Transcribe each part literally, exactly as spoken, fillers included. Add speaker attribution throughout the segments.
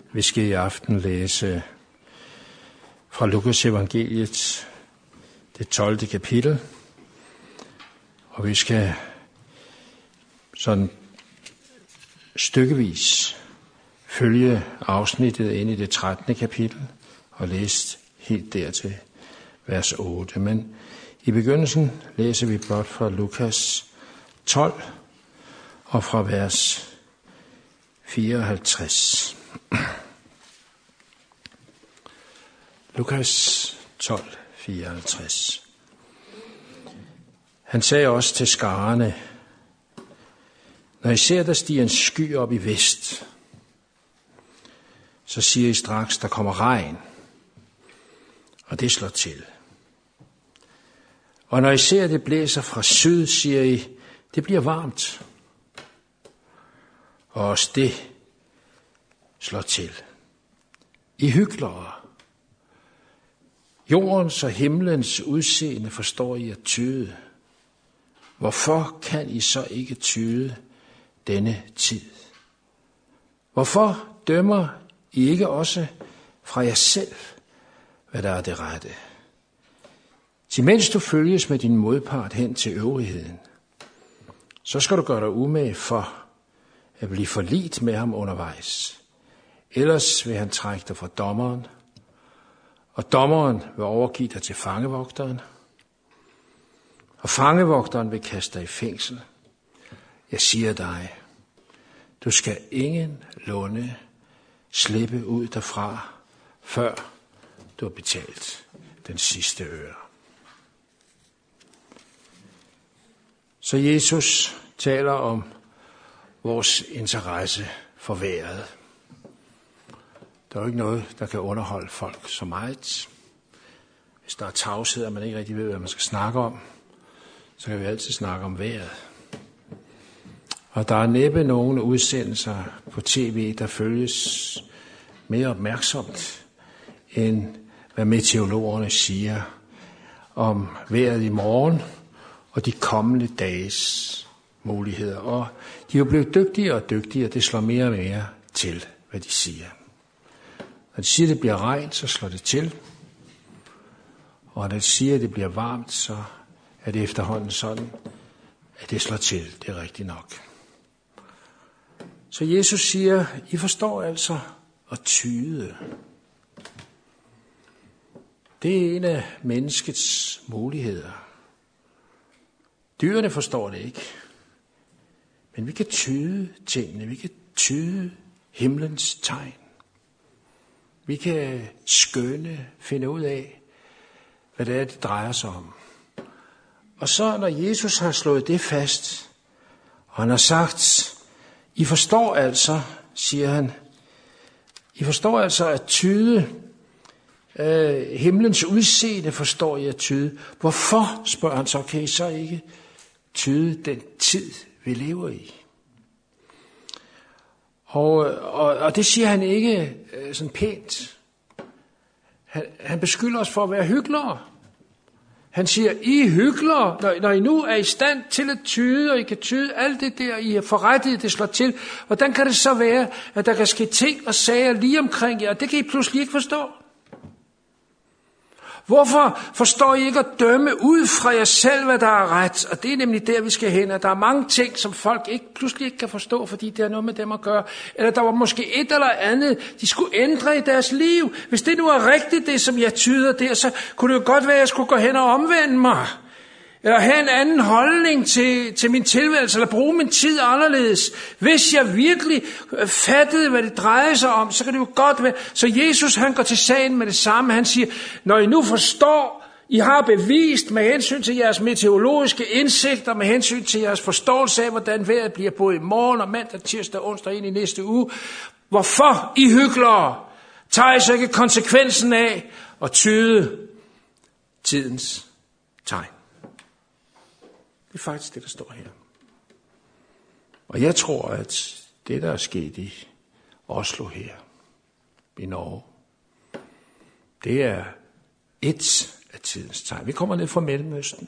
Speaker 1: Vi skal i aften læse fra Lukas evangeliet, det tolvte kapitel, og vi skal sådan stykkevis følge afsnittet ind i det trettende kapitel og læse helt dertil vers otte. Men i begyndelsen læser vi blot fra Lukas tolv og fra vers fireoghalvtreds. Lukas tolv, fireoghalvtreds. Han sagde også til skarerne: når I ser, der stiger en sky op i vest, så siger I straks, der kommer regn, og det slår til. Og når I ser, det blæser fra syd, siger I, det bliver varmt. Og også det slår til. I hyklere. Jordens og himlens udseende forstår I at tyde. Hvorfor kan I så ikke tyde denne tid? Hvorfor dømmer I ikke også fra jer selv, hvad der er det rette? Til mens du følges med din modpart hen til øvrigheden, så skal du gøre dig umage for at blive forligt med ham undervejs. Ellers vil han trække dig fra dommeren, og dommeren vil overgive dig til fangevogteren, og fangevogteren vil kaste dig i fængsel. Jeg siger dig, du skal ingen lunde slippe ud derfra, før du har betalt den sidste øre. Så Jesus taler om vores interesse for vejret. Der er jo ikke noget, der kan underholde folk så meget. Hvis der er tavshed, og man ikke rigtig ved, hvad man skal snakke om, så kan vi altid snakke om vejret. Og der er næppe nogen udsendelser på tv, der følges mere opmærksomt, end hvad meteorologerne siger om vejret i morgen og de kommende dages muligheder. Og de er jo blevet dygtigere og dygtigere, det slår mere og mere til, hvad de siger. Når de siger, at det bliver regn, så slår det til. Og når de siger, at det bliver varmt, så er det efterhånden sådan, at det slår til. Det er rigtigt nok. Så Jesus siger, I forstår altså at tyde. Det er en af menneskets muligheder. Dyrene forstår det ikke. Men vi kan tyde tingene. Vi kan tyde himlens tegn. Vi kan skønne, finde ud af, hvad det er, det drejer sig om. Og så når Jesus har slået det fast, og han har sagt, I forstår altså, siger han, I forstår altså at tyde, øh, himlens udseende forstår I at tyde. Hvorfor, spørger han så, kan I så ikke tyde den tid, vi lever i? Og, og, og det siger han ikke øh, sådan pænt. Han, han beskylder os for at være hyklere. Han siger, I er hyklere, når, når I nu er i stand til at tyde, og I kan tyde alt det der, I har forrettet, det slår til. Hvordan kan det så være, at der kan ske ting og sager lige omkring jer, og det kan I pludselig ikke forstå? Hvorfor forstår I ikke at dømme ud fra jer selv, hvad der er ret? Og det er nemlig der, vi skal hen. Og der er mange ting, som folk ikke, pludselig ikke kan forstå, fordi det har noget med dem at gøre. Eller der var måske et eller andet, de skulle ændre i deres liv. Hvis det nu er rigtigt, det som jeg tyder der, så kunne det jo godt være, at jeg skulle gå hen og omvende mig. Eller have en anden holdning til, til min tilværelse, eller bruge min tid anderledes. Hvis jeg virkelig fattede, hvad det drejede sig om, så kan det jo godt være. Så Jesus, han går til sagen med det samme. Han siger, når I nu forstår, I har bevist med hensyn til jeres meteorologiske indsigter, med hensyn til jeres forståelse af, hvordan vejret bliver både i morgen og mandag, tirsdag, onsdag ind i næste uge. Hvorfor I hyklere tager I så ikke konsekvensen af at tyde tidens tegn? Det er faktisk det, der står her. Og jeg tror, at det, der er sket i Oslo her, i Norge, det er et af tidens tegn. Vi kommer ned fra Mellemøsten,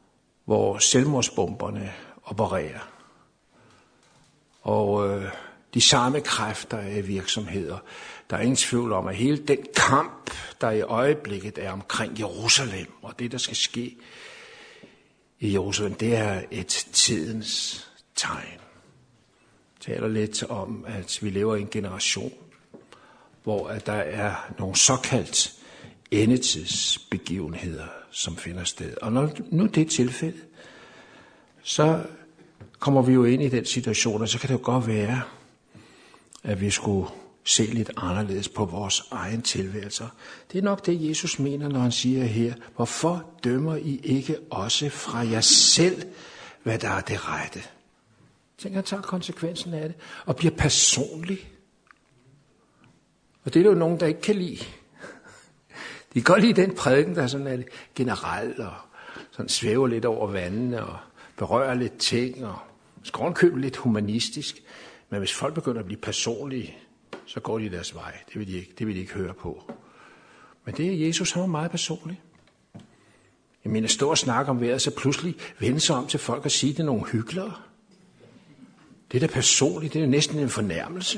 Speaker 1: hvor selvmordsbomberne opererer. Og øh, De samme kræfter er i virksomheder. Der er ingen tvivl om, at hele den kamp, der i øjeblikket er omkring Jerusalem, og det, der skal ske i Jerusalem, det er et tidens tegn. Jeg taler lidt om, at vi lever i en generation, hvor der er nogle såkaldt endetidsbegivenheder, som finder sted. Og når nu det er tilfældet, så kommer vi jo ind i den situation, og så kan det jo godt være, at vi skulle se lidt anderledes på vores egen tilværelse. Det er nok det, Jesus mener, når han siger her, hvorfor dømmer I ikke også fra jer selv, hvad der er det rette? Tænk, han tager konsekvensen af det, og bliver personlig. Og det er jo nogen, der ikke kan lide. De kan godt lide den prædiken, der sådan er generelt, og sådan svæver lidt over vandene, og berører lidt ting, og skrånkøber lidt humanistisk. Men hvis folk begynder at blive personlige, så går de deres vej. Det vil de ikke, det vil de ikke høre på. Men det er Jesus, han var meget personlig. Jeg mener, stå og snakke om vejret, så pludselig vende sig om til folk og sige, det er nogle hyklere. Det er da personligt, det er næsten en fornærmelse.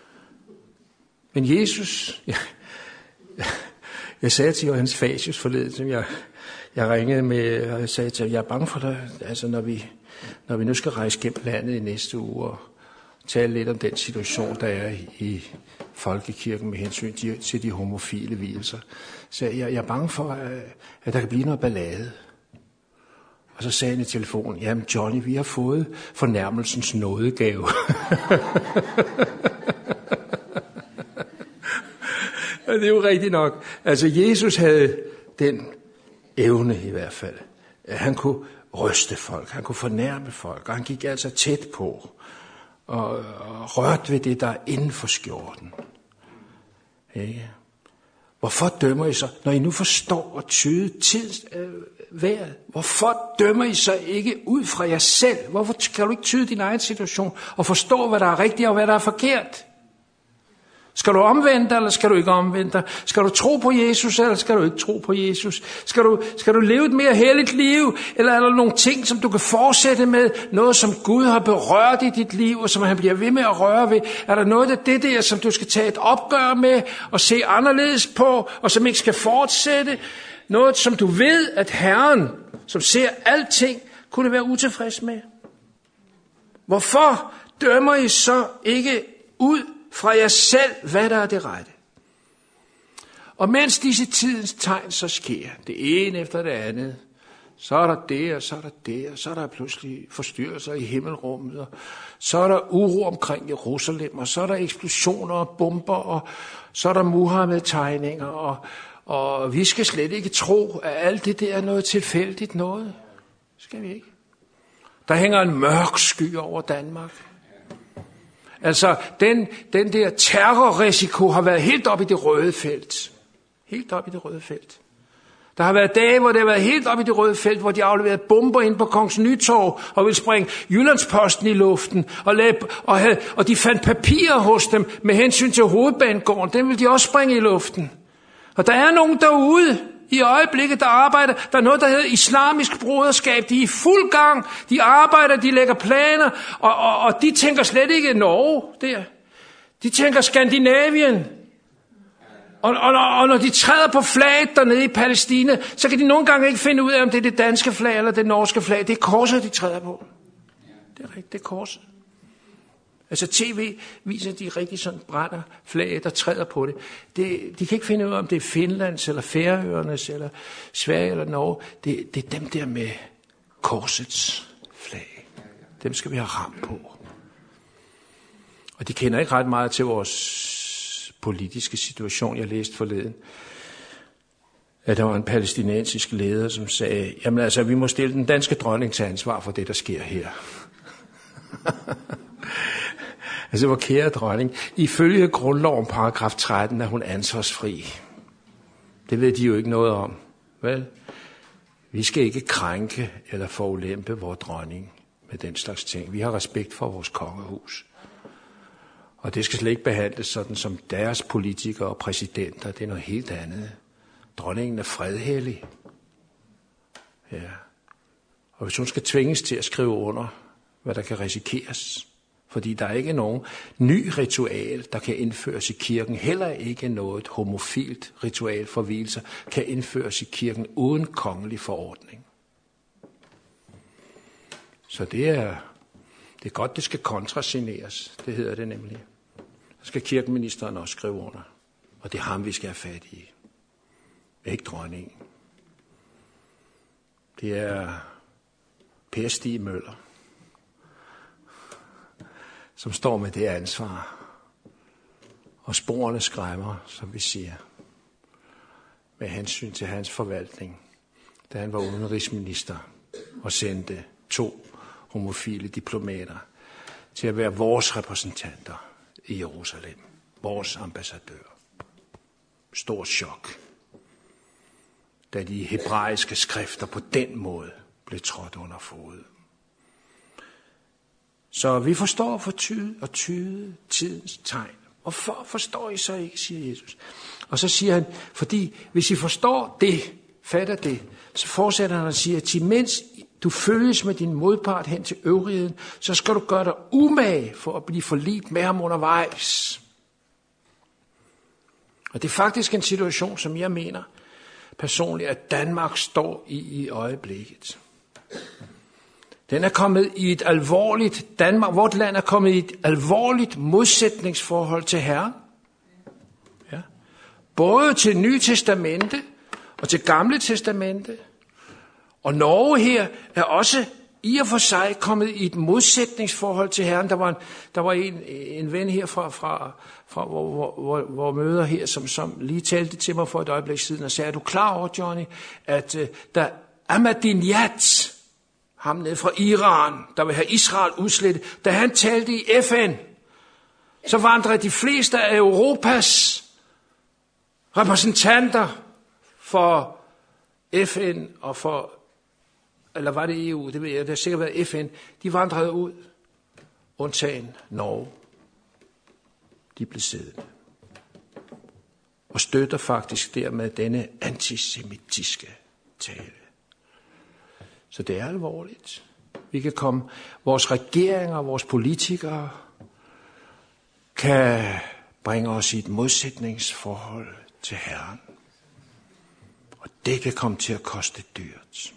Speaker 1: Men Jesus, jeg, jeg sagde til Johannes Fasius forleden, som jeg, jeg ringede med, og jeg sagde til ham, jeg er bange for dig, altså når vi, når vi nu skal rejse gennem landet i næste uge, og tale lidt om den situation, der er i folkekirken med hensyn til de homofile vielser. Så jeg, jeg er bange for, at der kan blive noget ballade. Og så sagde han i telefonen, jamen Johnny, vi har fået fornærmelsens nådegave. Det er jo rigtigt nok. Altså Jesus havde den evne i hvert fald. Han kunne ryste folk, han kunne fornærme folk, og han gik altså tæt på. Og, og rørt ved det, der er inden for skjorten. Ikke? Hvorfor dømmer I så, når I nu forstår og tyde tidens øh, vejret? Hvorfor dømmer I så ikke ud fra jer selv? Hvorfor kan du ikke tyde din egen situation og forstå, hvad der er rigtigt og hvad der er forkert? Skal du omvende dig, eller skal du ikke omvende dig? Skal du tro på Jesus, eller skal du ikke tro på Jesus? Skal du, skal du leve et mere helligt liv, eller er der nogle ting, som du kan fortsætte med? Noget, som Gud har berørt i dit liv, og som han bliver ved med at røre ved? Er der noget af det der, som du skal tage et opgør med, og se anderledes på, og som ikke skal fortsætte? Noget, som du ved, at Herren, som ser alting, kunne være utilfreds med? Hvorfor dømmer I så ikke ud fra jer selv, hvad der er det rette? Og mens disse tidens tegn så sker, det ene efter det andet, så er der det, og så er der det, og så er der pludselig forstyrrelser i himmelrummet, og så er der uro omkring Jerusalem, og så er der eksplosioner og bomber, og så er der Muhammed-tegninger, og, og vi skal slet ikke tro, at alt det der er noget tilfældigt noget. Skal vi ikke? Der hænger en mørk sky over Danmark. Altså, den, den der terrorrisiko har været helt op i det røde felt. Helt op i det røde felt. Der har været dage, hvor det har været helt op i det røde felt, hvor de afleverede bomber ind på Kongens Nytorv og ville springe Jyllandsposten i luften. Og, lab, og, havde, og de fandt papirer hos dem med hensyn til hovedbanegården. Den ville de også springe i luften. Og der er nogen derude i øjeblikket, der arbejder. Der er noget, der hedder islamisk broderskab. De er i fuld gang. De arbejder, de lægger planer. Og, og, og de tænker slet ikke Norge der. De tænker Skandinavien. Og, og, og når de træder på flaget dernede i Palæstina, så kan de nogle gange ikke finde ud af, om det er det danske flag eller det norske flag. Det er korset, de træder på. Det er rigtigt, det er korset. Altså tv viser, de rigtig sådan brænder flaget og træder på det. det. De kan ikke finde ud af, om det er Finlands eller Færøernes eller Sverige eller Norge. Det, det er dem der med korsets flag. Dem skal vi have ramt på. Og de kender ikke ret meget til vores politiske situation. Jeg læste forleden, at der var en palæstinensisk leder, som sagde, jamen altså, vi må stille den danske dronning til ansvar for det, der sker her. Altså, hvor kære dronning, ifølge grundloven paragraf tretten er hun ansvarsfri. Det ved de jo ikke noget om. Vel? Vi skal ikke krænke eller forulempe vores dronning med den slags ting. Vi har respekt for vores kongehus. Og det skal slet ikke behandles sådan som deres politikere og præsidenter. Det er noget helt andet. Dronningen er fredhellig. Ja. Og hvis hun skal tvinges til at skrive under, hvad der kan risikeres, Fordi der er ikke nogen ny ritual, der kan indføres i kirken. Heller ikke noget homofilt ritual for vielser kan indføres i kirken uden kongelig forordning. Så det er, det er godt, det skal kontrasigneres. Det hedder det nemlig. Så skal kirkeministeren også skrive under. Og det er ham, vi skal have fat i. Ikke dronningen. Det er Per Stig Møller, som står med det ansvar. Og sporene skræmmer, som vi siger, med hensyn til hans forvaltning, da han var udenrigsminister og sendte to homofile diplomater til at være vores repræsentanter i Jerusalem. Vores ambassadør. Stor chok, da de hebraiske skrifter på den måde blev trådt under fod. Så vi forstår for tyde og tyde tidens tegn. Og for forstår I så ikke, siger Jesus. Og så siger han, fordi hvis I forstår det, fatter det, så fortsætter han og siger, at mens du følges med din modpart hen til øvrigheden, så skal du gøre dig umage for at blive forlibt med ham undervejs. Og det er faktisk en situation, som jeg mener personligt, at Danmark står i i øjeblikket. Den er kommet i et alvorligt, Danmark, vort land er kommet i et alvorligt modsætningsforhold til Herren. Ja. Både til Nye Testamente og til Gamle Testamente. Og Norge her er også i og for sig kommet i et modsætningsforhold til Herren. Der var en, der var en, en ven her fra, fra, fra hvor, hvor, hvor, hvor møder her, som, som lige talte til mig for et øjeblik siden og sagde, er du klar over, Johnny, at uh, der Ahmadinejad, ham nede fra Iran, der vil have Israel udslettet, da han talte i F N, så vandrede de fleste af Europas repræsentanter for F N og for, eller var det E U, det ved jeg, det har sikkert været F N, de vandrede ud, undtagen Norge. De blev siddende. Og støtter faktisk dermed denne antisemitiske tale. Så det er alvorligt. Vi kan komme, vores regeringer, vores politikere, kan bringe os i et modsætningsforhold til Herren. Og det kan komme til at koste dyrt.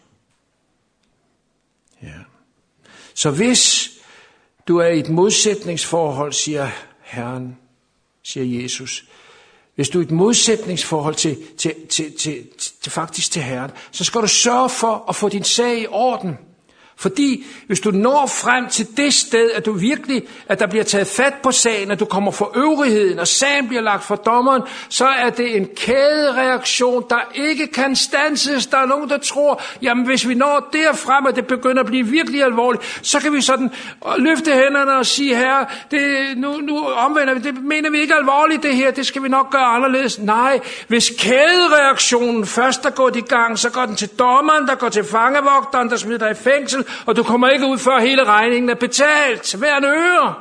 Speaker 1: Ja. Så hvis du er i et modsætningsforhold, siger Herren, siger Jesus, hvis du er i et modsætningsforhold til, til, til, til, til faktisk til Herren, så skal du sørge for at få din sag i orden. Fordi hvis du når frem til det sted, at du virkelig, at der bliver taget fat på sagen, at du kommer for øvrigheden, og sagen bliver lagt for dommeren, så er det en kædereaktion, der ikke kan standses. Der er nogen, der tror, jamen hvis vi når derfrem, at det begynder at blive virkelig alvorligt, så kan vi sådan løfte hænderne og sige, herre, det, nu, nu omvender vi, det mener vi ikke alvorligt det her, det skal vi nok gøre anderledes. Nej, hvis kædereaktionen først er gået i gang, så går den til dommeren, der går til fangevogteren, der smider dig i fængsel, og du kommer ikke ud, før hele regningen er betalt. Hver en øre.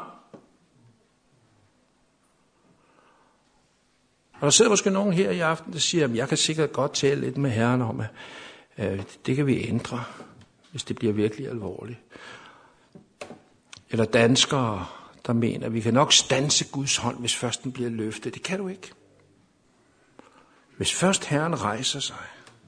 Speaker 1: Og der sidder måske nogen her i aften, der siger, at jeg kan sikkert godt tale lidt med Herren om, at det kan vi ændre, hvis det bliver virkelig alvorligt. Eller danskere, der mener, at vi kan nok standse Guds hånd, hvis først den bliver løftet. Det kan du ikke. Hvis først Herren rejser sig,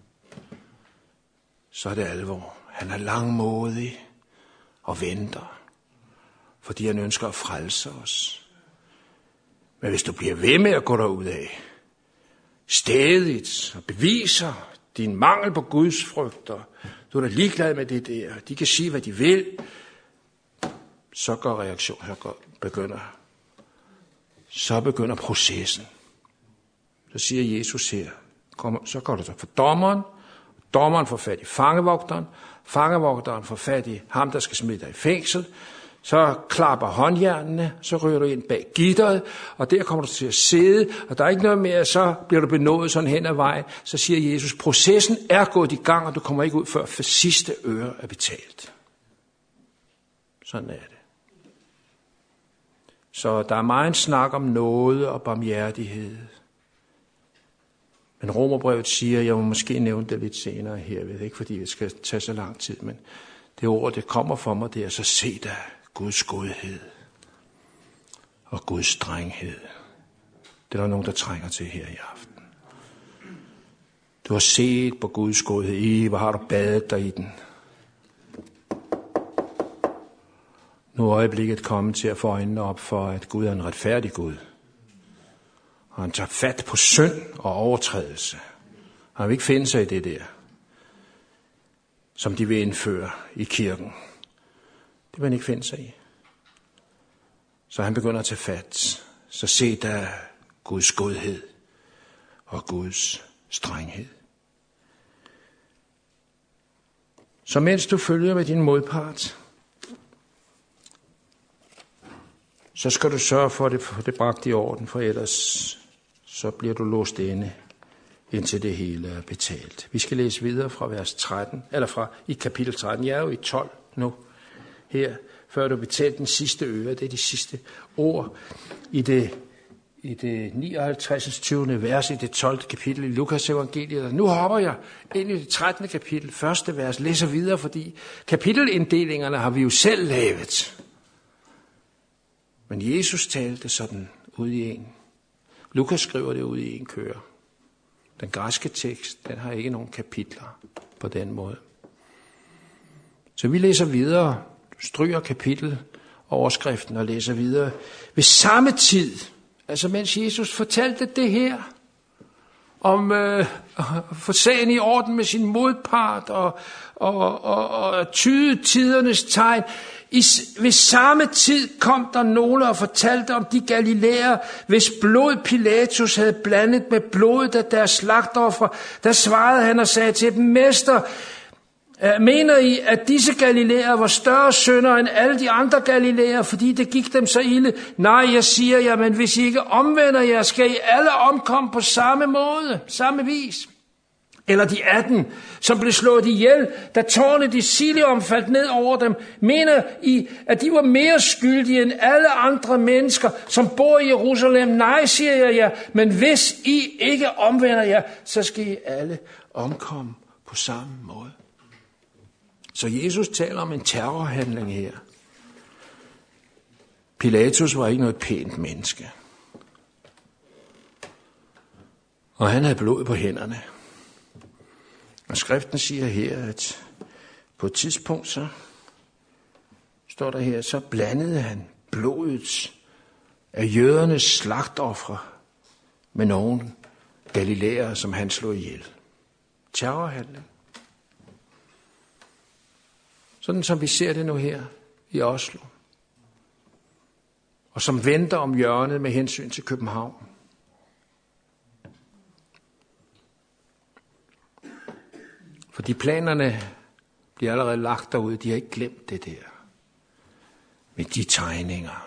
Speaker 1: så er det alvor. Han er langmodig og venter, fordi han ønsker at frelse os. Men hvis du bliver ved med at gå derud af, stædigt og beviser din mangel på Guds frygter, du er da ligeglad med det der, de kan sige, hvad de vil, så går reaktionen, så går, begynder, så begynder processen. Så siger Jesus her, kom, så går det så for dommeren, dommeren får fat i fangevogteren, fangevogteren får fat i ham, der skal smide dig i fængsel, så klapper håndjernene, så ryger du ind bag gitteret, og der kommer du til at sidde, og der er ikke noget mere, så bliver du benådet sådan hen ad vejen. Så siger Jesus, processen er gået i gang, og du kommer ikke ud før for sidste øre er betalt. Sådan er det. Så der er meget snak om nåde og barmhjertighed. Men Romerbrevet siger, jeg må måske nævne det lidt senere her, ved ikke fordi det skal tage så lang tid, men det ord, det kommer for mig, det er så se da Guds godhed og Guds strenghed. Det er der nogen, der trænger til her i aften. Du har set på Guds godhed. I, hvor har du badet dig i den. Nu er øjeblikket kommet til at få øjnene op for, at Gud er en retfærdig Gud. Og han tager fat på synd og overtrædelse. Han vil ikke finde sig i det der, som de vil indføre i kirken. Det vil han ikke finde sig i. Så han begynder at tage fat. Så se der Guds godhed og Guds strenghed. Så mens du følger med din modpart, så skal du sørge for, at det, for det bragt i orden, for ellers så bliver du låst inde, indtil det hele er betalt. Vi skal læse videre fra vers tretten, eller fra i kapitel tretten. Jeg er jo i tolv nu, her, før du betalt den sidste øre. Det er de sidste ord i det, i det nioghalvtreds tyvende vers i det tolvte kapitel i Lukas evangeliet. Nu hopper jeg ind i det trettende kapitel, første vers, læser videre, fordi kapitelinddelingerne har vi jo selv lavet. Men Jesus talte sådan ud i en. Lukas skriver det ud i en køre. Den græske tekst, den har ikke nogen kapitler på den måde. Så vi læser videre, stryger kapiteloverskriften og læser videre. Ved samme tid, altså mens Jesus fortalte det her, om øh, at få sagen i orden med sin modpart og, og, og, og tyde tidernes tegn. I, ved samme tid kom der nogle og fortalte om de galilæer, hvis blod Pilatus havde blandet med blodet af deres slagtofre. Der svarede han og sagde til dem, Mester, mener I, at disse galilæer var større syndere end alle de andre galilæer, fordi det gik dem så ilde? Nej, jeg siger jer, men hvis I ikke omvender jer, skal I alle omkomme på samme måde, samme vis. Eller de atten, som blev slået ihjel, da tårnet i Siloam faldt ned over dem. Mener I, at de var mere skyldige end alle andre mennesker, som bor i Jerusalem? Nej, siger jeg jer, men hvis I ikke omvender jer, så skal I alle omkomme på samme måde. Så Jesus taler om en terrorhandling her. Pilatus var ikke noget pænt menneske. Og han havde blod på hænderne. Og skriften siger her, at på et tidspunkt så står der her, så blandede han blodet af jødernes slagtofre med nogle galilæere, som han slog ihjel. Terrorhandling. Sådan som vi ser det nu her i Oslo. Og som venter om hjørnet med hensyn til København. Fordi planerne bliver allerede lagt derude. De har ikke glemt det der. Med de tegninger.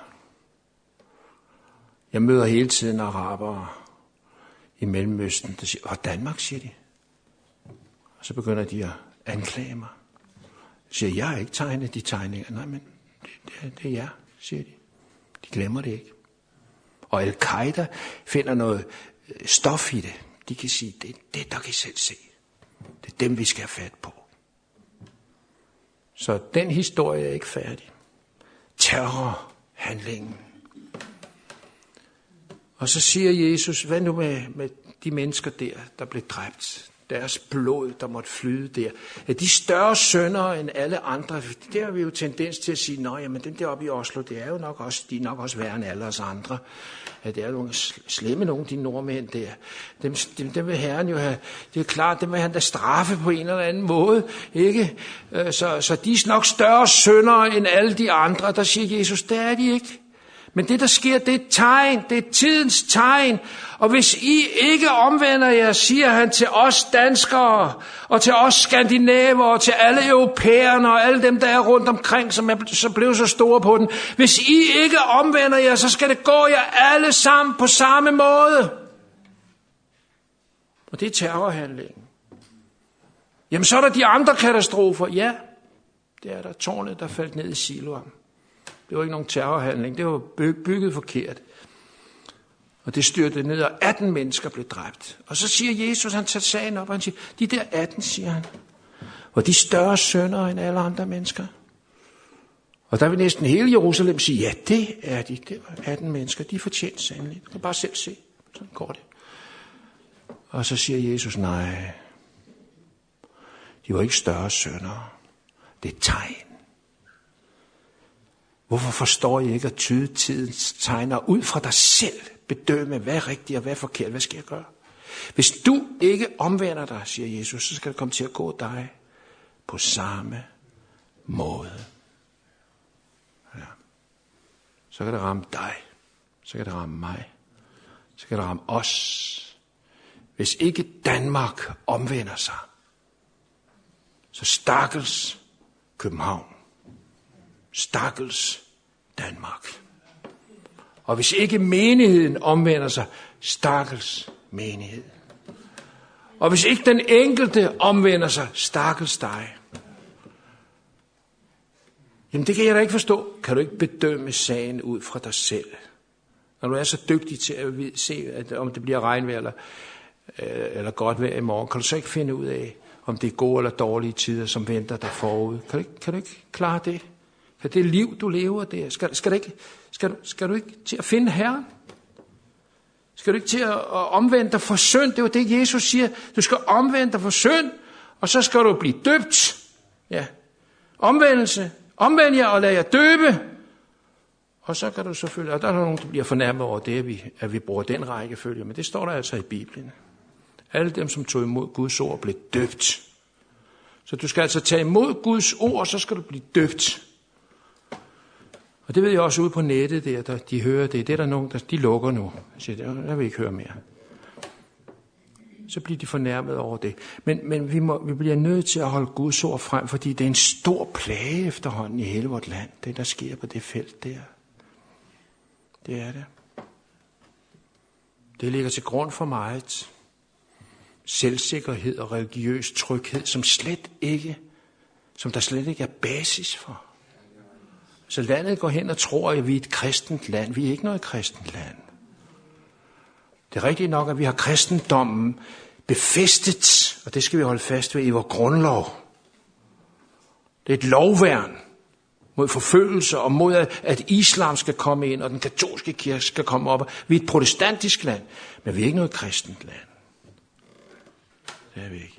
Speaker 1: Jeg møder hele tiden arabere i Mellemøsten, der siger, og Danmark, siger de. Og så begynder de at anklage mig. Jeg siger, jeg har ikke tegnet de tegninger. Nej, men det, det, det er jeg, siger de. De glemmer det ikke. Og Al-Qaida finder noget stof i det. De kan sige, det, det der kan I selv se. Det er dem, vi skal have fat på. Så den historie er ikke færdig. Terrorhandlingen. Og så siger Jesus, hvad nu med, med de mennesker der, der blev dræbt? Deres blod, der måtte flyde der. Er de større syndere end alle andre? Det har vi jo tendens til at sige, nå, jamen den der oppe i Oslo, det er jo nok også, de er nok også værre end alle os andre. Ja, det er jo nogle slemme nogle, de nordmænd der. Dem, dem, dem vil Herren jo have, det er klart, dem vil han da straffe på en eller anden måde, ikke? Så, så de er nok større syndere end alle de andre. Der siger Jesus, det er de ikke. Men det, der sker, det er et tegn. Det er tidens tegn. Og hvis I ikke omvender jer, siger han til os danskere, og til os skandinaver, og til alle europæerne, og alle dem, der er rundt omkring, som er så blevet så store på den. Hvis I ikke omvender jer, så skal det gå jer alle sammen på samme måde. Og det er terrorhandlingen. Jamen, så er der de andre katastrofer. Ja, det er der tårnet, der faldt ned i Siloam. Det var ikke nogen terrorhandling. Det var bygget forkert. Og det styrtede ned, og atten mennesker blev dræbt. Og så siger Jesus, han tager sagen op, og han siger, de der atten, siger han, var de større syndere end alle andre mennesker? Og der vil næsten hele Jerusalem sige, ja, det er de. Det var atten mennesker. De er fortjent sandelig. Du kan bare selv se. Sådan går det. Og så siger Jesus, nej. De var ikke større syndere. Det er tegn. Hvorfor forstår I ikke at tyde tidens tegner ud fra dig selv? Bedømme, hvad er rigtigt og hvad er forkert? Hvad skal jeg gøre? Hvis du ikke omvender dig, siger Jesus, så skal det komme til at gå dig på samme måde. Ja. Så kan det ramme dig. Så kan det ramme mig. Så kan det ramme os. Hvis ikke Danmark omvender sig, så stakkels København. Stakkels Danmark. Og hvis ikke menigheden omvender sig, stakkels menighed. Og hvis ikke den enkelte omvender sig, stakkels dig. Jamen det kan jeg da ikke forstå. Kan du ikke bedømme sagen ud fra dig selv? Når du er så dygtig til at se, at om det bliver regnvejr eller, eller godt vejr i morgen, kan du så ikke finde ud af, om det er gode eller dårlige tider, som venter dig forud? Kan du ikke, kan du ikke klare det? Kan det liv, du lever der, skal, skal, du ikke, skal, du, skal du ikke til at finde Herren? Skal du ikke til at omvende dig for synd? Det er jo det, Jesus siger. Du skal omvende dig for synd, og så skal du blive døbt. Ja. Omvendelse. Omvend jer og lad jer døbe. Og så kan du selvfølgelig, og der er nogen, der bliver fornærmet over det, at vi, at vi bruger den rækkefølge, men det står der altså i Bibelen. Alle dem, som tog imod Guds ord, blev døbt. Så du skal altså tage imod Guds ord, og så skal du blive døbt. Og det ved jeg også ude på nettet, der, der de hører det. Det er der nogen, der de lukker nu. Så jeg vil ikke høre mere. Så bliver de fornærmet over det. Men, men vi, må, vi bliver nødt til at holde Guds ord frem, fordi det er en stor plage efterhånden i hele vort land. Det, der sker på det felt der. Det er det. Det ligger til grund for meget selvsikkerhed og religiøs tryghed, som slet ikke, som der slet ikke er basis for. Så landet går hen og tror, at vi er et kristent land. Vi er ikke noget kristent land. Det er rigtigt nok, at vi har kristendommen befæstet, og det skal vi holde fast ved i vores grundlov. Det er et lovværn mod forfølgelse og mod, at islam skal komme ind, og den katolske kirke skal komme op. Vi er et protestantisk land, men vi er ikke noget kristent land. Det er vi ikke.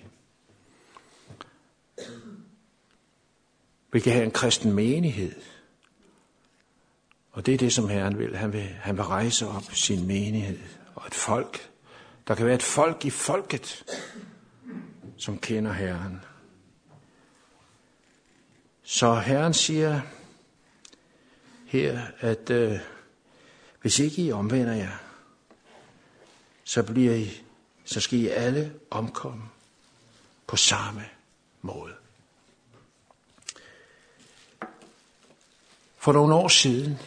Speaker 1: Vi kan have en kristen menighed. Og det er det, som Herren vil. Han vil, han vil rejse op sin menighed og et folk. Der kan være et folk i folket, som kender Herren. Så Herren siger her, at øh, hvis ikke I omvender jer, så bliver I, så skal I alle omkomme på samme måde. For nogle år siden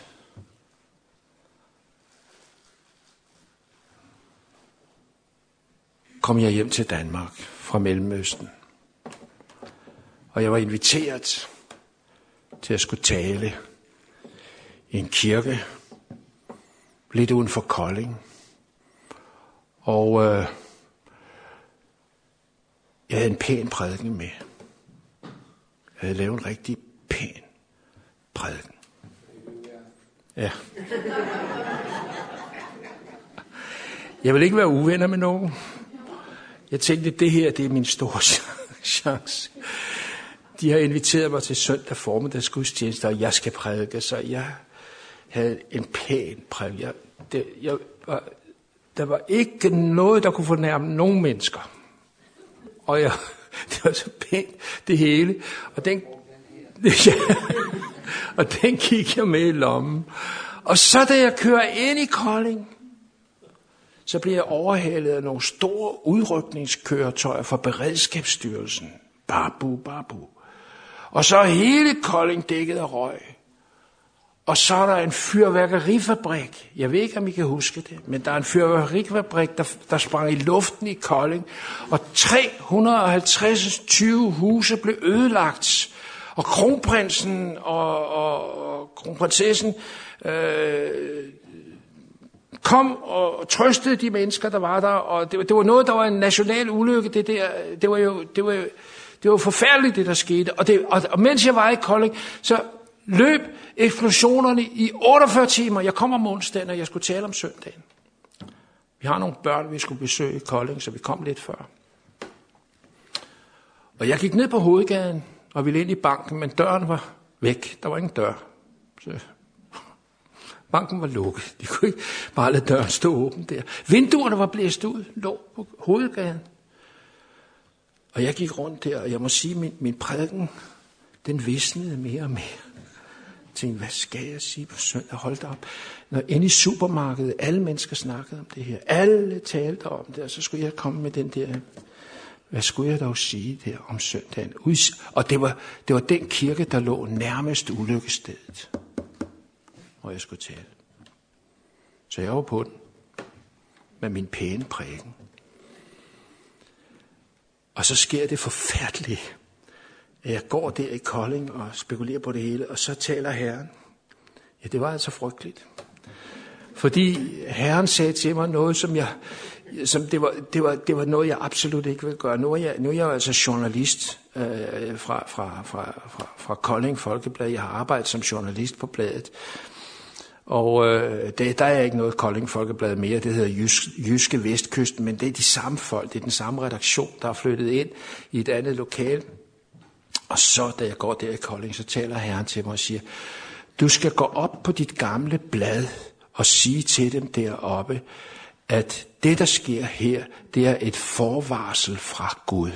Speaker 1: kom jeg hjem til Danmark fra Mellemøsten. Og jeg var inviteret til at skulle tale i en kirke lidt uden for Kolding. Og øh, jeg havde en pæn prædiken med. Jeg havde lavet en rigtig pæn prædiken. Ja. Jeg vil ikke være uvenner med nogen. Jeg tænkte, det her, det er min store chance. De har inviteret mig til søndag formiddags gudstjeneste, og jeg skal prædike, så jeg havde en pæn prædiken. Jeg, det, jeg var, der var ikke noget, der kunne fornærme nogen mennesker. Og jeg, det var så pænt, det hele. Og den, ja, og den gik jeg med i lommen. Og så da jeg kører ind i Kolding, så bliver jeg overhalet af nogle store udrykningskøretøjer fra Beredskabsstyrelsen. Babu, babu. Og så er hele Kolding dækket af røg. Og så er der en fyrværkerifabrik. Jeg ved ikke, om I kan huske det, men der er en fyrværkerifabrik, der, der sprang i luften i Kolding. Og tre hundrede og halvtreds tyve huse blev ødelagt. Og kronprinsen og, og, og kronprinsessen øh, kom og trøstede de mennesker, der var der. Og det, det var noget, der var en national ulykke. Det, der, det var jo... Det var jo Det var forfærdeligt, det der skete. Og, det, og, og mens jeg var i Kolding, så løb eksplosionerne i otteogfyrre timer. Jeg kom om onsdagen, og jeg skulle tale om søndagen. Vi har nogle børn, vi skulle besøge i Kolding, så vi kom lidt før. Og jeg gik ned på hovedgaden og ville ind i banken, men døren var væk. Der var ingen dør. Så banken var lukket. De kunne ikke bare lade døren stå åben der. Vinduerne var blæst ud, lå på hovedgaden. Og jeg gik rundt der, og jeg må sige, at min, min prædiken, den visnede mere og mere. Jeg tænkte, hvad skal jeg sige på søndag? Hold op. Når inde i supermarkedet, alle mennesker snakkede om det her. Alle talte om det, og så skulle jeg komme med den der... Hvad skulle jeg dog sige der om søndagen? Og det var, det var den kirke, der lå nærmest ulykkestedet, hvor jeg skulle tale. Så jeg var på den med min pæne prædiken. Og så sker det forfærdelige, at jeg går der i Kolding og spekulerer på det hele, og så taler Herren. Ja, det var altså frygteligt. Fordi Herren sagde til mig noget, som jeg... Som det, var, det, var, det var noget, jeg absolut ikke ville gøre. Nu er jeg, nu er jeg jo altså journalist øh, fra, fra, fra, fra, fra Kolding Folkeblad. Jeg har arbejdet som journalist på bladet. Og øh, det, der er ikke noget Kolding Folkeblad mere. Det hedder Jysk, Jyske Vestkysten, men det er de samme folk. Det er den samme redaktion, der er flyttet ind i et andet lokal. Og så, da jeg går der i Kolding, så taler Herren til mig og siger, du skal gå op på dit gamle blad og sige til dem deroppe, at det, der sker her, det er et forvarsel fra Gud.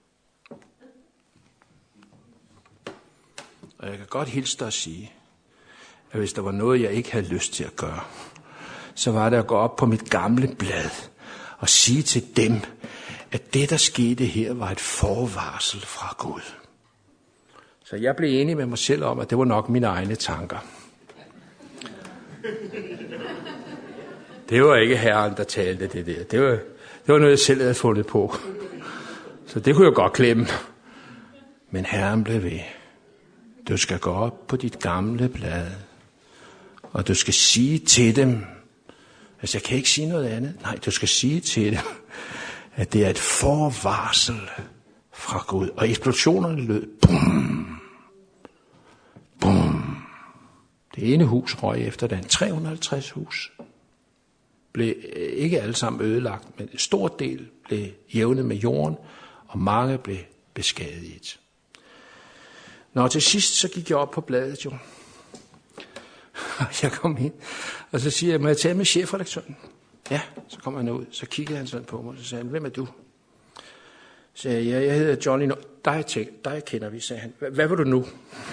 Speaker 1: Og jeg kan godt hilse dig at sige, at hvis der var noget, jeg ikke havde lyst til at gøre, så var det at gå op på mit gamle blad og sige til dem, at det, der skete her, var et forvarsel fra Gud. Så jeg blev enig med mig selv om, at det var nok mine egne tanker. Det var ikke Herren, der talte det der. Det var, det var noget, jeg selv havde fundet på. Så det kunne jeg godt glemme. Men Herren blev ved. Du skal gå op på dit gamle blad, og du skal sige til dem, altså jeg kan ikke sige noget andet, nej, du skal sige til dem, at det er et forvarsel fra Gud. Og eksplosionerne lød, bum, bum. Det ene hus røg efter den, tre hundrede og halvtreds hus. Blev ikke alle sammen ødelagt, men en stor del blev jævnet med jorden, og mange blev beskadiget. Nå, til sidst så gik jeg op på bladet jo. Jeg kom ind, og så siger jeg, må jeg tale med chefredaktøren? Ja, så kom han ud, så kiggede han sådan på mig, og så sagde han, hvem er du? Så sagde jeg, ja, jeg hedder Johnny, no- dig, tænk, dig kender vi, sagde han. Hvad vil du nu?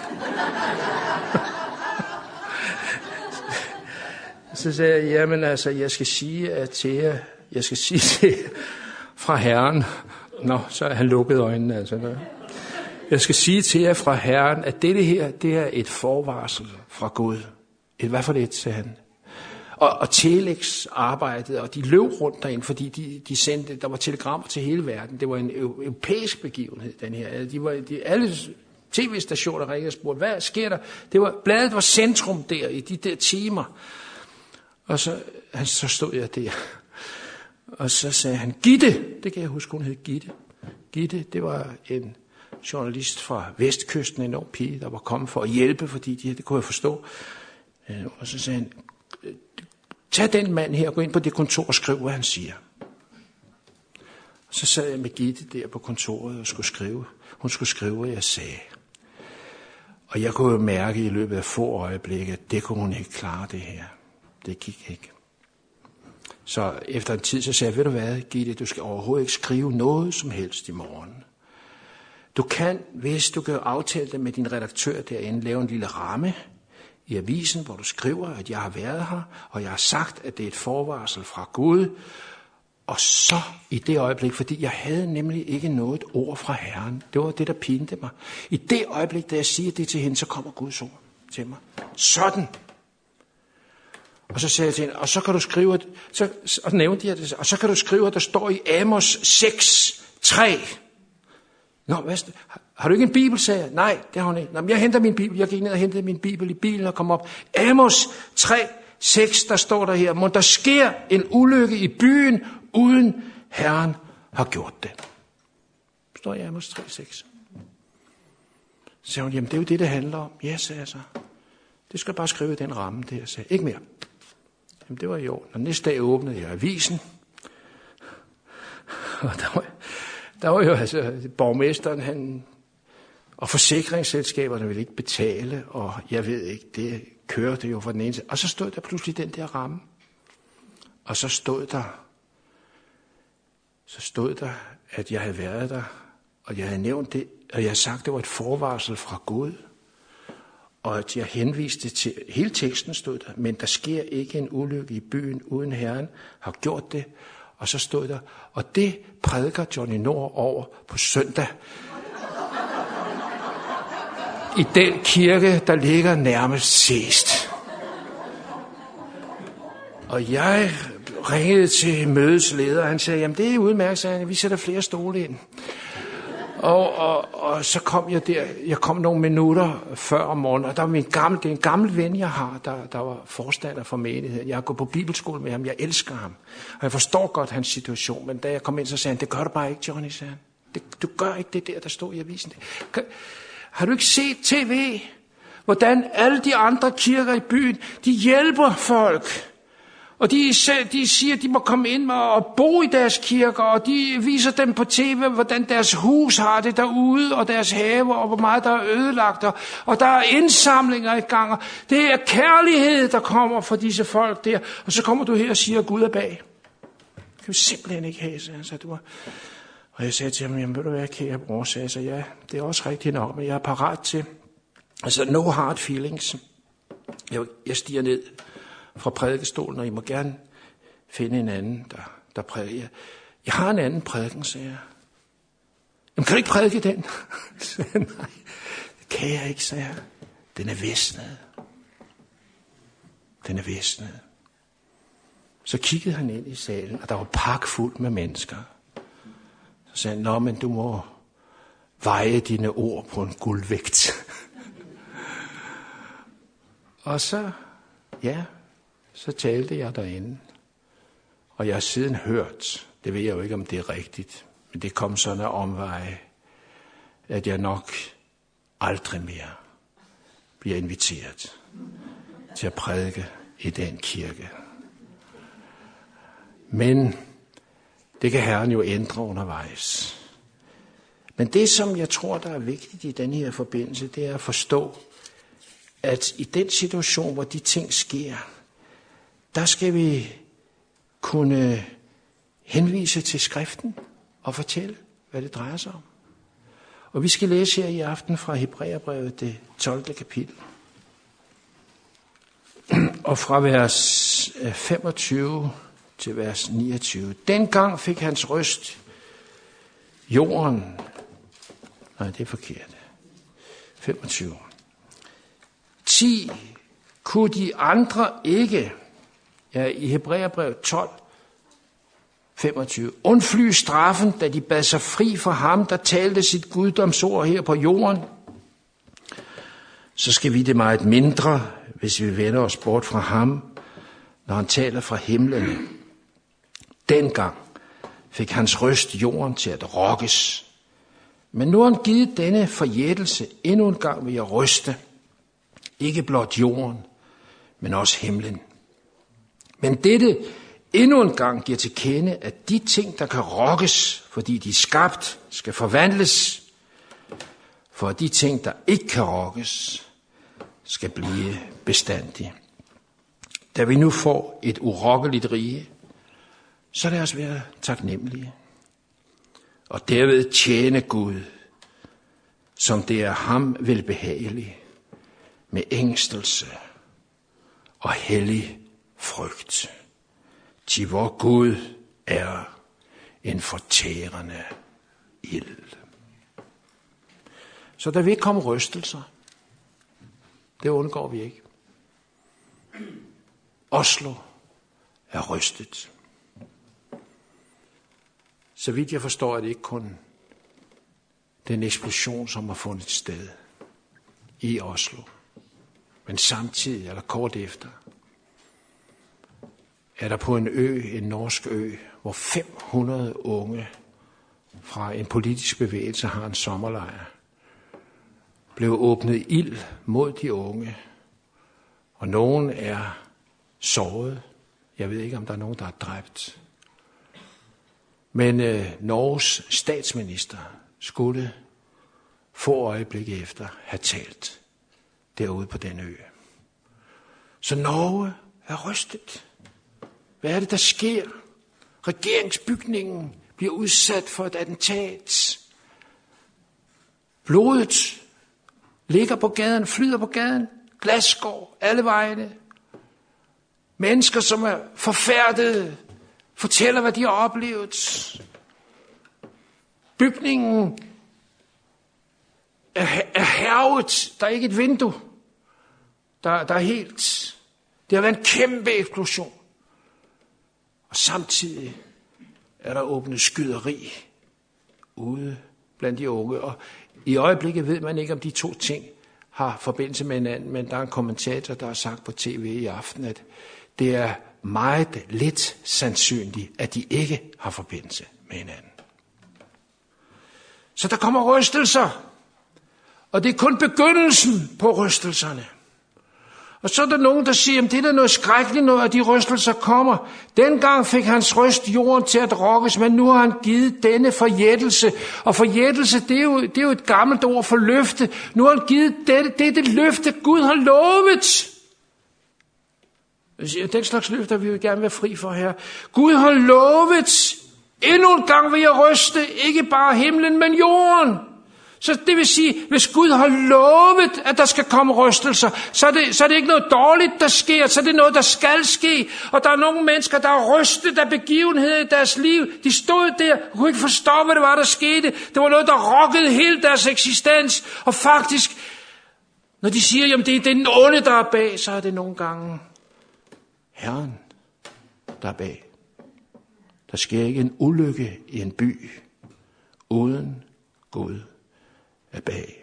Speaker 1: Så sagde jeg, jamen altså, jeg skal sige at til jer, jeg skal sige til jer fra Herren. Nå, så er han lukket øjnene, altså. Jeg skal sige til jer fra Herren, at dette her, det er et forvarsel fra Gud. Et hvad for det, sagde han. Og, og Telex arbejdede, og de løb rundt derinde, fordi de, de sendte, der var telegrammer til hele verden. Det var en europæisk begivenhed, den her. De var, de, alle tv-stationer ringede og spurgte, hvad sker der? Det var, bladet var centrum der i de der timer. Og så, så stod jeg der, og så sagde han, Gitte, det kan jeg huske, hun hed Gitte. Gitte, det var en journalist fra Vestkysten, en ung pige, der var kommet for at hjælpe, fordi de, det kunne jeg forstå. Og så sagde han, tag den mand her og gå ind på det kontor og skriv, hvad han siger. Og så sad jeg med Gitte der på kontoret og skulle skrive. Hun skulle skrive, hvad jeg sagde. Og jeg kunne jo mærke i løbet af få øjeblikke, at det kunne hun ikke klare det her. Det gik ikke. Så efter en tid, så sagde jeg, ved du hvad, Gitte, du skal overhovedet ikke skrive noget som helst i morgen. Du kan, hvis du kan aftale det med din redaktør derinde, lave en lille ramme i avisen, hvor du skriver, at jeg har været her, og jeg har sagt, at det er et forvarsel fra Gud. Og så i det øjeblik, fordi jeg havde nemlig ikke noget ord fra Herren. Det var det, der pinte mig. I det øjeblik, da jeg siger det til hende, så kommer Guds ord til mig. Sådan. Og så sagde jeg til hende, og så kan du skrive, at, så, og nævnte jeg det, og så kan du skrive, at der står i Amos seks tre. Nå, hvad, har du ikke en bibel, sagde jeg? Nej, det har hun ikke. Nå, men jeg henter min bibel. Jeg gik ned og hentede min bibel i bilen og kom op. Amos tre seks, der står der her, må der sker en ulykke i byen, uden Herren har gjort det. Står i Amos tre seks. Så sagde hun, jamen det er jo det, det handler om. Ja, sagde jeg så. Det skal bare skrive i den ramme, det jeg sagde. Ikke mere. Jamen, det var i år. Og næste dag åbnede jeg avisen. Og der var, der var jo altså borgmesteren, han, og forsikringsselskaberne ville ikke betale, og jeg ved ikke, det kørte jo fra den ene side. Og så stod der pludselig den der ramme. Og så stod der, så stod der, at jeg havde været der, og jeg havde nævnt det, og jeg havde sagt, at det var et forvarsel fra Gud. Og at jeg henviste til, hele teksten stod der, men der sker ikke en ulykke i byen, uden Herren har gjort det. Og så stod der, og det prædiker Johnny Nord over på søndag. I den kirke, der ligger nærmest sidst. Og jeg ringede til mødets leder, og han sagde, jamen det er udmærket, sagde han, vi sætter flere stole ind. Og, og, og så kom jeg der, jeg kom nogle minutter før om morgenen, og der var min gamle, det er en gammel ven, jeg har, der, der var forstander for menigheden. Jeg har gået på bibelskole med ham, jeg elsker ham, og jeg forstår godt hans situation, men da jeg kom ind, så sagde han, det gør du bare ikke, Johnny, sagde han. Det, du gør ikke det der, der stod i avisen. Kan, har du ikke set tv, hvordan alle de andre kirker i byen, de hjælper folk? Og de, de siger, at de må komme ind og bo i deres kirker, og de viser dem på tv, hvordan deres hus har det derude, og deres have, og hvor meget der er ødelagt, og der er indsamlinger i gang, og det er kærlighed, der kommer fra disse folk der, og så kommer du her og siger, at Gud er bag. Det kan vi simpelthen ikke have, sagde han. Så du var... Og jeg sagde til ham, jamen ved du hvad, kære bror, sagde så ja, det er også rigtigt nok, men jeg er parat til, altså no hard feelings. Jeg, jeg stiger ned fra prædikestolen, og I må gerne finde en anden, der, der prædiker. Jeg har en anden prædiken, sagde jeg. Jamen, kan du ikke prædike den? Nej, det kan jeg ikke, sagde jeg. Den er visnet. Den er visnet. Så kiggede han ind i salen, og der var pakfuldt med mennesker. Så sagde han, nå, men du må veje dine ord på en guldvægt. Og så, ja, så talte jeg derinde. Og jeg har siden hørt, det ved jeg jo ikke, om det er rigtigt, men det kom sådan af omveje, at jeg nok aldrig mere bliver inviteret til at prædike i den kirke. Men det kan Herren jo ændre undervejs. Men det, som jeg tror, der er vigtigt i den her forbindelse, det er at forstå, at i den situation, hvor de ting sker, der skal vi kunne henvise til skriften og fortælle, hvad det drejer sig om. Og vi skal læse her i aften fra Hebræerbrevet, det tolvte kapitel. Og fra vers femogtyve til vers niogtyve. Dengang fik hans røst jorden. Nej, det er forkert. femogtyve. ti kunne de andre ikke, ja, i Hebræerbrevet tolv, femogtyve, undfly straffen, da de bad sig fri for ham, der talte sit guddomsord her på jorden. Så skal vi det meget mindre, hvis vi vender os bort fra ham, når han taler fra himlen. Dengang fik hans røst jorden til at rokkes. Men nu har han givet denne forjættelse endnu en gang ved at ryste. Ikke blot jorden, men også himlen. Men dette endnu en gang giver til kende, at de ting, der kan rokkes, fordi de er skabt, skal forvandles. For de ting, der ikke kan rokkes, skal blive bestandige. Da vi nu får et urokkeligt rige, så lad os være taknemmelige. Og derved tjene Gud, som det er ham velbehageligt, med ængstelse og hellig frygt. Til vor Gud er en fortærende ild. Så der vil komme rystelser. Det undgår vi ikke. Oslo er rystet. Så vidt jeg forstår, er det ikke kun den eksplosion, som har fundet sted i Oslo. Men samtidig, eller kort efter, er der på en ø, en norsk ø, hvor fem hundrede unge fra en politisk bevægelse har en sommerlejr, blev åbnet ild mod de unge, Og nogen er såret. Jeg ved ikke, om der er nogen, der er dræbt. Men øh, Norges statsminister skulle få øjeblikke efter have talt derude på den ø. Så Norge er rystet. Hvad er det, der sker? Regeringsbygningen bliver udsat for et attentat. Blodet ligger på gaden, flyder på gaden. Glasskår, alle vegne. Mennesker, som er forfærdede, fortæller, hvad de har oplevet. Bygningen er, er hærget. Der er ikke et vindue. Der, der er helt. Det har været en kæmpe eksplosion. Og samtidig er der åbnet skyderi ude blandt de unge. Og i øjeblikket ved man ikke, om de to ting har forbindelse med hinanden, men der er en kommentator, der har sagt på tv i aften, at det er meget lidt sandsynligt, at de ikke har forbindelse med hinanden. Så der kommer rystelser, og det er kun begyndelsen på rystelserne. Og så er der nogen, der siger, at det er der noget skrækkeligt, når de rystelser kommer. Dengang fik hans røst jorden til at rokkes, men nu har han givet denne forjættelse. Og forjættelse, det er jo, det er jo et gammelt ord for løfte. Nu har han givet dette, dette løfte, Gud har lovet. Den slags løfter vil vi gerne være fri for her. Gud har lovet. Endnu en gang vil jeg ryste, ikke bare himlen, men jorden. Så det vil sige, hvis Gud har lovet, at der skal komme rystelser, så er, det, så er det ikke noget dårligt, der sker, så er det noget, der skal ske. Og der er nogle mennesker, der er rystet af begivenheder i deres liv. De stod der og kunne ikke forstå, hvad det var, der skete. Det var noget, der rokkede hele deres eksistens. Og faktisk, når de siger, at det er den onde, der er bag, så er det nogle gange Herren, der er bag. Der sker ikke en ulykke i en by, uden Gud er bag.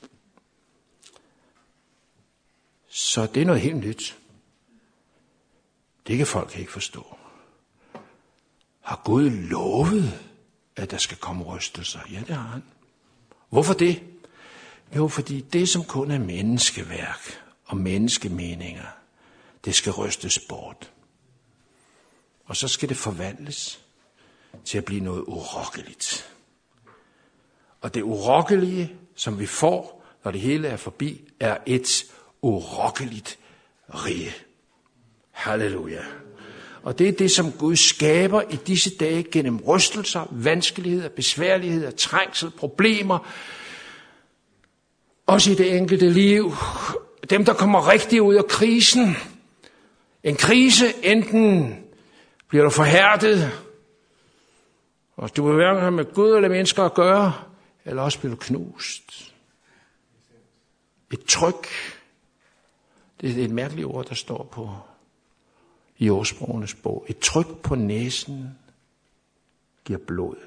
Speaker 1: Så det er noget helt nyt. Det kan folk ikke forstå. Har Gud lovet, at der skal komme rystelser? Ja, det har han. Hvorfor det? Jo, fordi det, som kun er menneskeværk og menneskemeninger, det skal rystes bort. Og så skal det forvandles til at blive noget urokkeligt. Og det urokkelige, som vi får, når det hele er forbi, er et urokkeligt rige. Halleluja. Og det er det, som Gud skaber i disse dage gennem rystelser, vanskeligheder, besværligheder, trængsel, problemer. Også i det enkelte liv. Dem, der kommer rigtig ud af krisen. En krise, enten bliver du forhærdet, og du vil hverken have med Gud eller mennesker at gøre, eller også bliver du knust. Et tryk, det er et mærkeligt ord, der står på i ordsprogenes bog. Et tryk på næsen giver blod.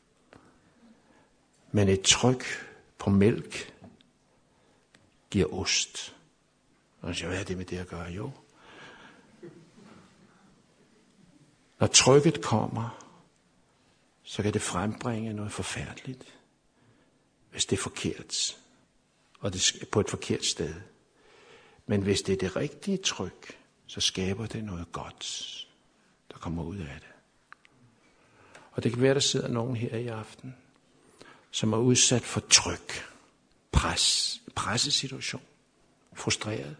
Speaker 1: Men et tryk på mælk giver ost. Og så hvad er det med det at gøre? Jo. Når trykket kommer, så kan det frembringe noget forfærdeligt, hvis det er forkert, og det er på et forkert sted. Men hvis det er det rigtige tryk, så skaber det noget godt, der kommer ud af det. Og det kan være, der sidder nogen her i aften, som er udsat for tryk, pres, pressesituation, frustreret.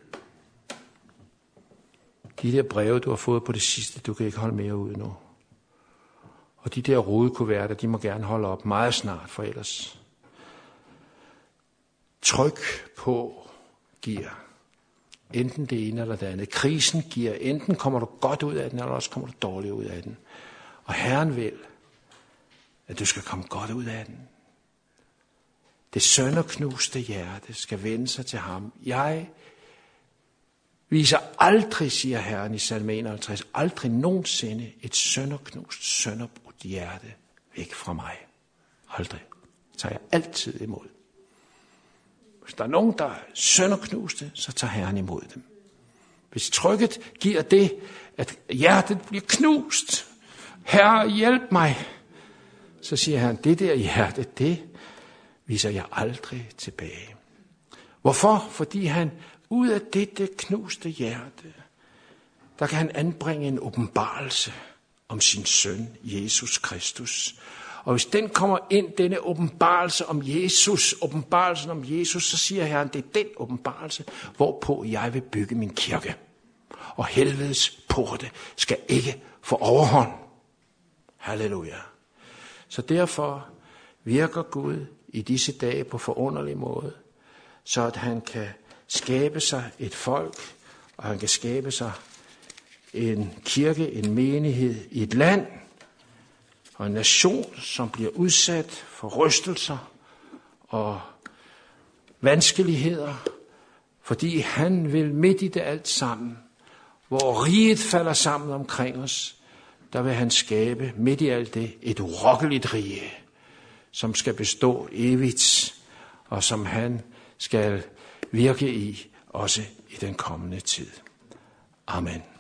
Speaker 1: De der breve, du har fået på det sidste, du kan ikke holde mere ud nu. Og de der rodekuverter, de må gerne holde op meget snart, for ellers. Tryk på giver enten det ene eller det andet. Krisen giver, enten kommer du godt ud af den, eller også kommer du dårligt ud af den. Og Herren vil, at du skal komme godt ud af den. Det sønderknuste hjerte skal vende sig til ham. Jeg viser aldrig, siger Herren i salme enoghalvtreds, aldrig nogensinde et sønderknust, sønderbrudt hjerte væk fra mig. Aldrig. Det tager jeg altid imod. Hvis der er nogen, der er sønderknuste, så tager Herren imod dem. Hvis trykket giver det, at hjertet bliver knust, Herre, hjælp mig, så siger han, det der hjerte, det viser jeg aldrig tilbage. Hvorfor? Fordi han ud af dette knuste hjerte, der kan han anbringe en åbenbarelse om sin søn, Jesus Kristus. Og hvis den kommer ind, denne åbenbarelse om Jesus, åbenbarelsen om Jesus, så siger Herren, det er den åbenbarelse, hvorpå jeg vil bygge min kirke. Og helvedes porte skal ikke få overhånd. Halleluja. Så derfor virker Gud i disse dage på forunderlig måde, så at han kan skabe sig et folk, og han kan skabe sig en kirke, en menighed i et land, og en nation, som bliver udsat for rystelser og vanskeligheder, fordi han vil midt i det alt sammen, hvor riget falder sammen omkring os, der vil han skabe midt i alt det et urokkeligt rige, som skal bestå evigt, og som han skal virke i, også i den kommende tid. Amen.